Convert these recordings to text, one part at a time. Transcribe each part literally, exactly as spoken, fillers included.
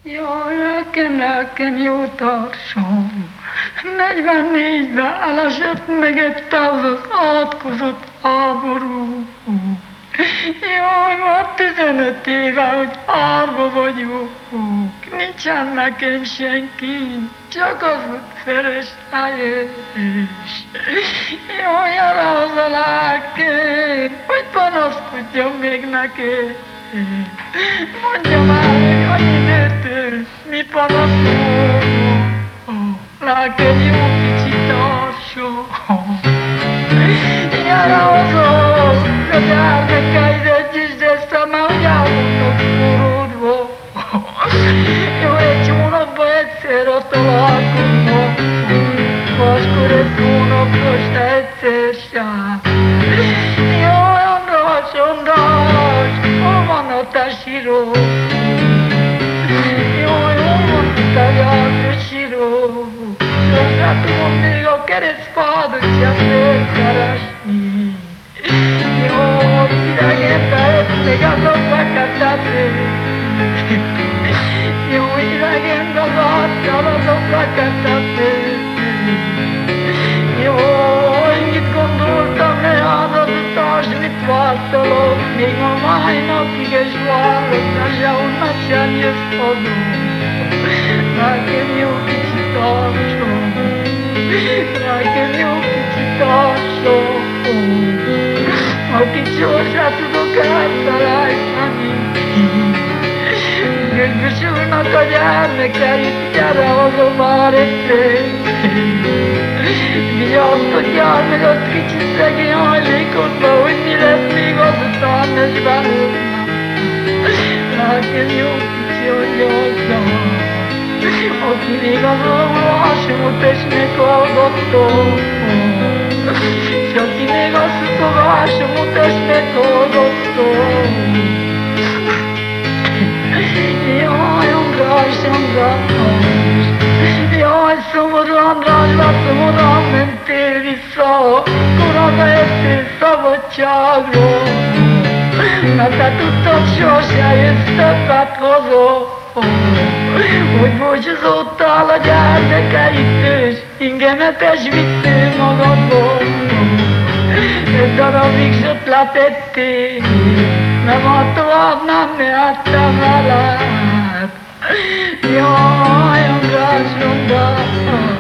Jaj, nekem, nekem jó tartsom. negyvennégyben elesett meg egy táv az átkozott háború. Jaj, már tizenöt éve, hogy árva vagyok. Nincsen nekem senki, csak az út felesleges. Jaj, arra az a lelkem, hogy panaszkodjam még neked. Mondja már, hogy annyi időtől mi panaszolunk. Lelkem jó kicsi tartson. Gyere azon, a gyermekeidet is, de szemmel, hogy elmondok forródva. Jó, egy hónapban egyszerre találkozunk. Máskor egy hónapos egyszer sem. Jaj, András, András, hol van a te sírod? Jaj, hol van a te járdő sírod? Sosem tudom még a keresztfádat sem megkeresni. Jaj, idegen tehet még az a feketetét. Jó, idegen bezártál az a feketetét. Jaj, mit gondoltam reád az utás, mit vártalak, még ma máj napig is várok, de sehonnan sem jössz hazon. Nekem jó kicsi tartson, nekem jó kicsi tartson, akit sosem tudok elfelejteni. Gögösülnek a gyermekeit, gyere haza már egyszer. Vigyázkodjál meg azt kicsi szegény hajlékodba, hogy mi lesz még azután, és belőlem. Nekem jó kicsi, hogy hozzám, aki még az olvasásomat is meghallgatta, és aki még a szutogásomat is meghallgatta. Jaj, András, András, jaj, szomorú András, szomorúan mentél vissza, korán jöttél szabadságra, mert te tudtad, sose jössz többet haza, hogy búcsúzódtál a gyermekeitől, és ingemet is vittél magadba. Egy darabig s ott letettél, mert már tovább nem mehettem veled. Jaj, András, András,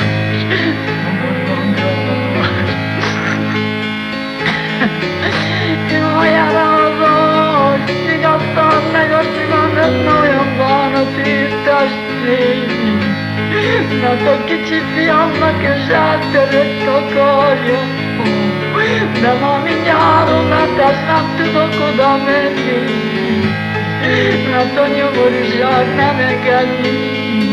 jaj, erre azaz, vigyáztam meg a szívemet, nagyon bánat értestél, mert a kicsi fiamnak is eltörött a karja, de ma mindjáron, mert ezt nem tudok oda menni, mert a nyomorúság nem engedi.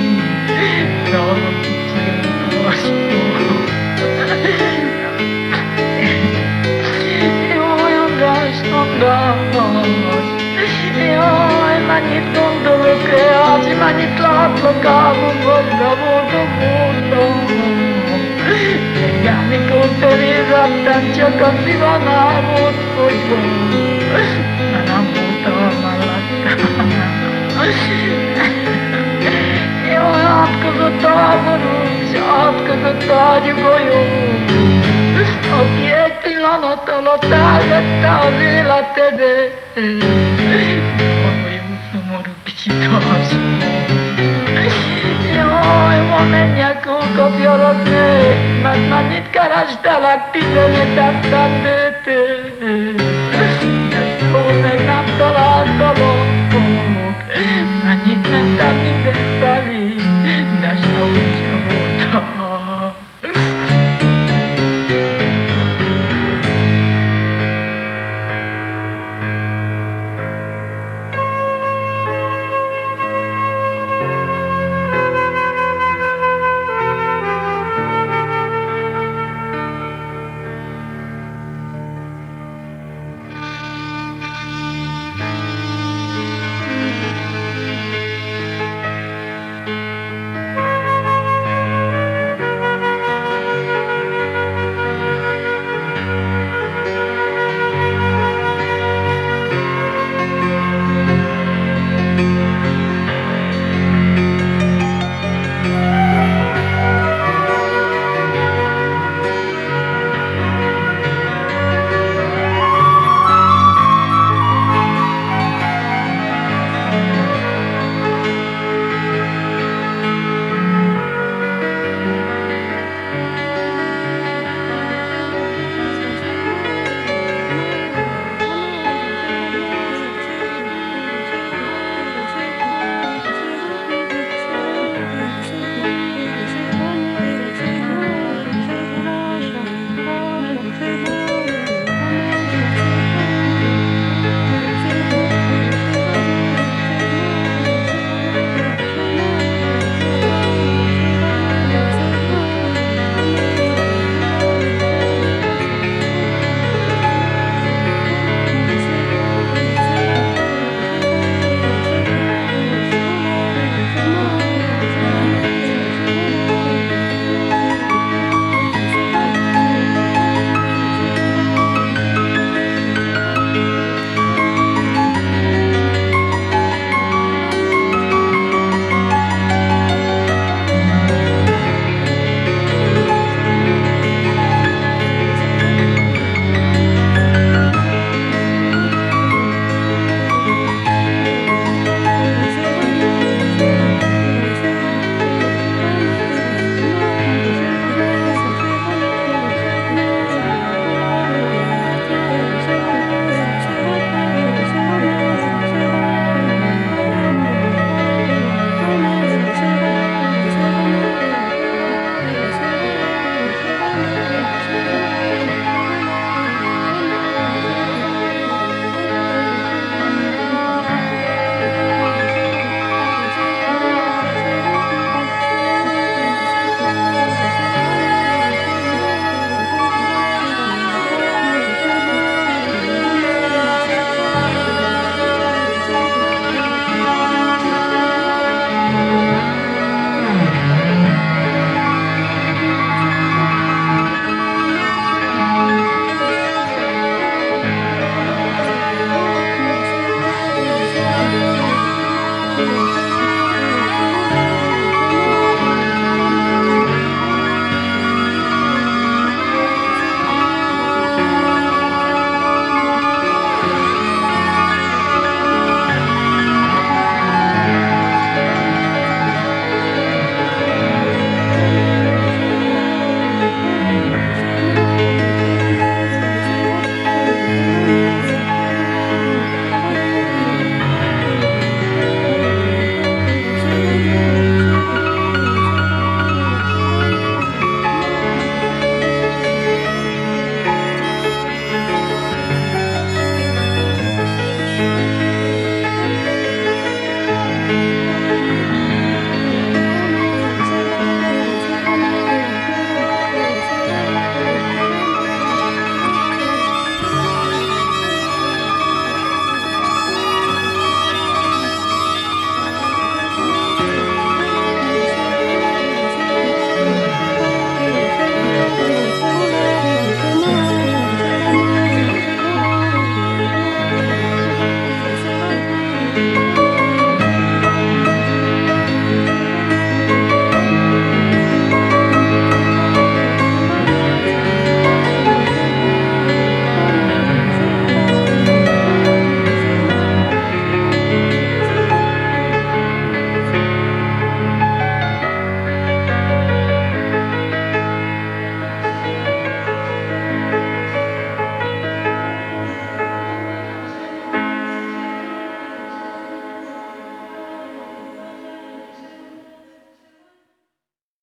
Jaj, András, András, jaj, mennyit gondolok reád, mennyit látlak álmomban, de boldog voltam. Reggel, mikor felézettem, csak a szívem el volt fogyva, de nem voltam mellettem. Jaj, átkozott a háború, és átkozott a nyugolyó, aki egy pillanat alatt elvette az életedet. Olyan szomorú kicsi tartson. Jaj, ma menjek, hol kapjalak meg, mert mennyit kerestelek tizenöt esztendőtől.